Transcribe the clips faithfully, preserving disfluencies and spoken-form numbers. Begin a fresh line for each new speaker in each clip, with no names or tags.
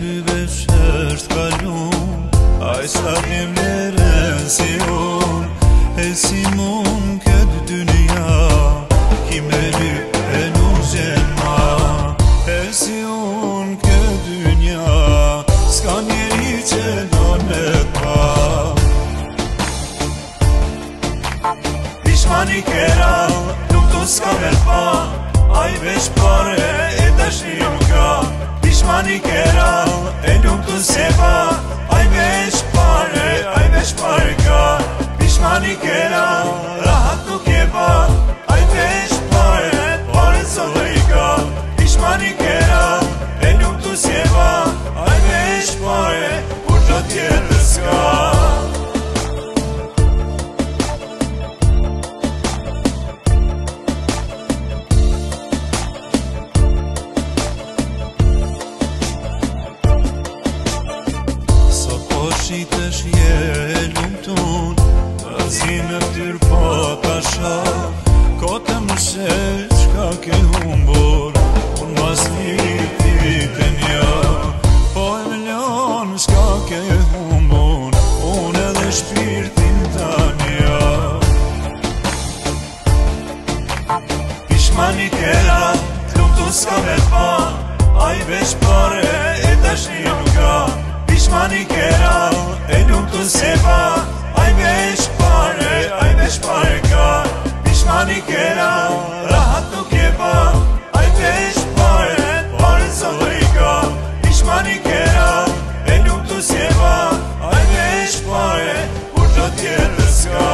vesh është kalun, aj sa emlerën si unë, e si mund këtë dynia, ki me lyp e nuk gjenma, e si unë këtë dynia, s'ka njeri që do në t'pa. Pishmani kera, nuk du s'ka me t'pa, aj vesh pare e dashni nuk ka. Pishmani kera, e nuk du s'epa, aj vesh pare, aj vesh pare ka. Pishmani kera, rahat nuk e pa, aj vesh pare, pare s'o i ka. Pishmani kera, e nuk du s'epa, aj vesh pare, kur do tjetër s'ka. Shitesh je e lumëtun, zi me ftyr po t'asha, ko të më shetë qka ke humbur, unë mas një vitin ja, po e milion qka ke humbur, unë edhe shpirtin tanja. Pishmani kera, t'lumëtu s'ka me t'pa, aj vesh pare e dashni nuk ka. Pishmani kera, e nuk tu sepa, aj vesh pare, aj vesh pare ka. Pishmani kera, rahat nuk e pa, aj vesh pare, pare s'o i ka. Pishmani kera, e nuk tu sepa, aj vesh pare, kur do tjetër s'ka.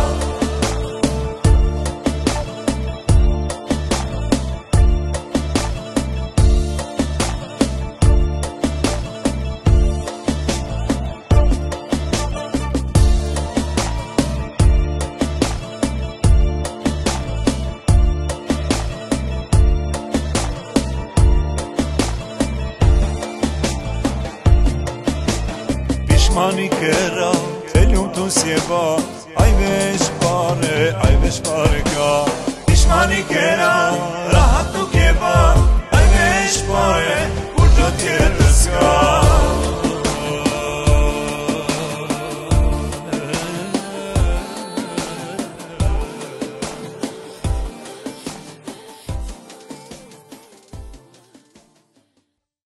Pishmani kera, e lumë tu s'jeba, aj vesh pare, aj vesh pare ka. Pishmani kera,